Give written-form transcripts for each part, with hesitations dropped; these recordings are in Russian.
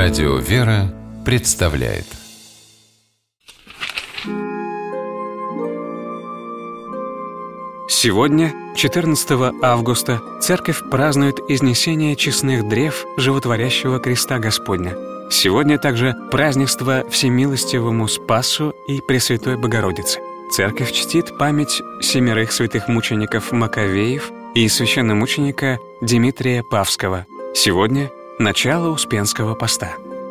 Радио «Вера» представляет. Сегодня, 14 августа, Церковь празднует изнесение честных древ животворящего креста Господня. Сегодня также празднество Всемилостивому Спасу и Пресвятой Богородице. Церковь чтит память 7 святых мучеников Маковеев и священномученика Димитрия Павского. Сегодня начало Успенского поста.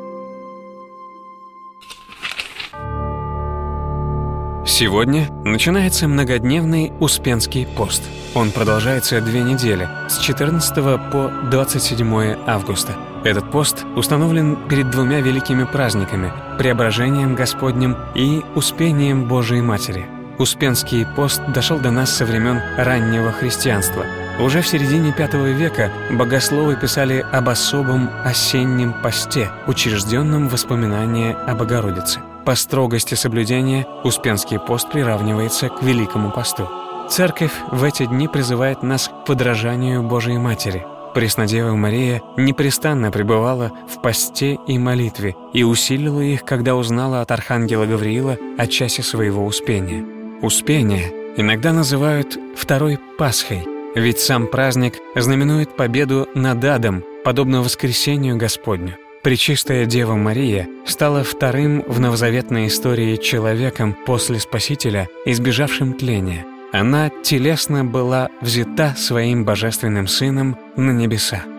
Сегодня начинается многодневный Успенский пост. Он продолжается 2 недели, с 14 по 27 августа. Этот пост установлен перед 2 великими праздниками – Преображением Господним и Успением Божией Матери. Успенский пост дошел до нас со времен раннего христианства. Уже в середине V века богословы писали об особом осеннем посте, учрежденном в воспоминание о Богородице. По строгости соблюдения Успенский пост приравнивается к Великому посту. Церковь в эти дни призывает нас к подражанию Божией Матери. Преснодева Мария непрестанно пребывала в посте и молитве и усилила их, когда узнала от архангела Гавриила о часе своего успения. Успение иногда называют Второй Пасхой, ведь сам праздник знаменует победу над адом, подобно воскресению Господню. Пречистая Дева Мария стала вторым в новозаветной истории человеком после Спасителя, избежавшим тления. Она телесно была взята своим божественным Сыном на небеса.